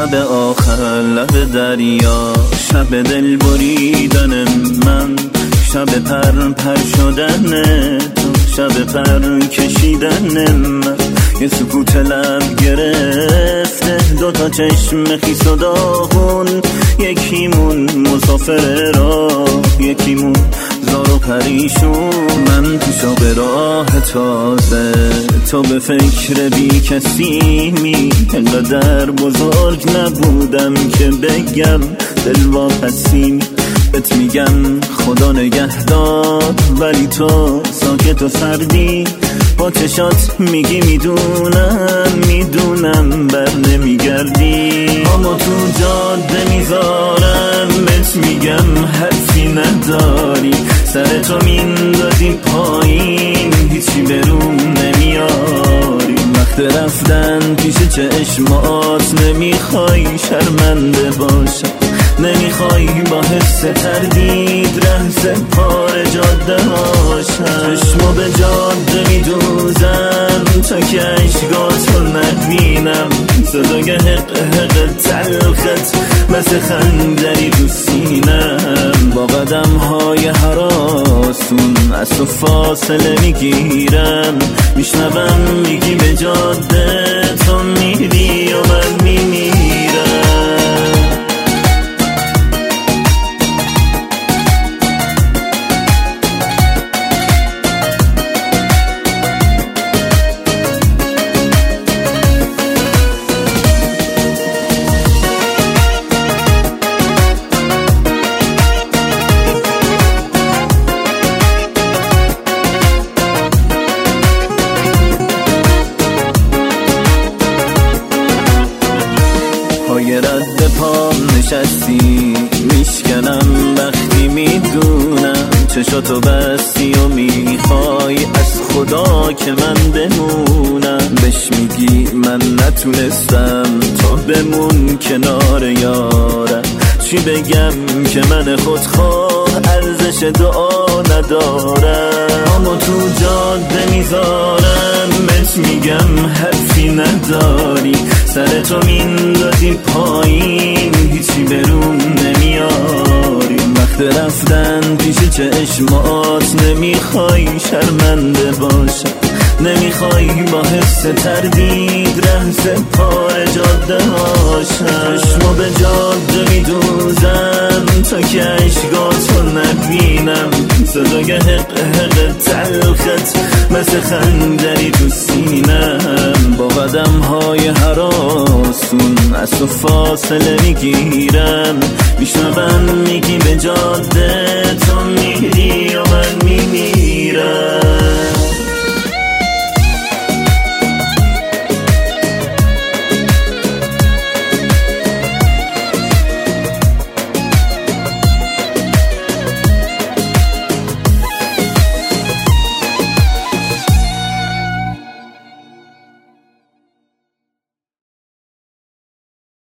شب آخر لب دریا، شب دل بریدن من، شب پر شدن تو، شب پر کشیدن من. یه سکوت لب گرفته، دوتا چشم خیس و داغون، یکیمون مسافر راه، یکیمون زار و پریشون. من تو شب راه تازه، تو به فکر بی کسی می. انقدر بزرگ نبودم که بگم دل واپسی. بهت میگم خدا نگهدار، ولی تو ساکت و سردی. با چشات میگی میدونم بر نمیگردی. اما تو جاده میذارم، بهت میگم حرفی نداری. سرتو میندازی پایین، هیچی بروم نمیاری. وقت رفتن پیش چشمات، نمیخوای شرمنده باشم، نمیخوای با حس تردید رهزه پار جاده هاشم. چشمو به جاده میدوزم تا که عشقاتو نبینم. صدای حق حق تلخت مثل خنجری تو سینم. با قدم های هراسون از تو فاصله میگیرم. میشنوم میگی به جاده تو میری و من میمیرم. پای رد پام نشستی، میشکنم وقتی میدونم چشاتو بستی و میخوای از خدا که من بمونم. بهش میگی من نتونستم، تو بمون کنار یارم. چی بگم که من خودخواه ارزش دعا ندارم. اما تو جاده میذارم، بهت میگم حرفی نداری. سرتو میندازی پایین، هیچی بروم نمیاری. وقت رفتن پیش چشمات، نمیخوای شرمنده باشم، نمیخوای با حس تردید رهزه پار جاده هاشم. چشمو به جاده میدوزم تا که عشقاتو نبینم. صدای حق حق تلخت مثل خنجری تو سینم. با قدم های هراسون از تو فاصله میگیرم. میشنوم میگی به جاده تو میری و من میمیرم.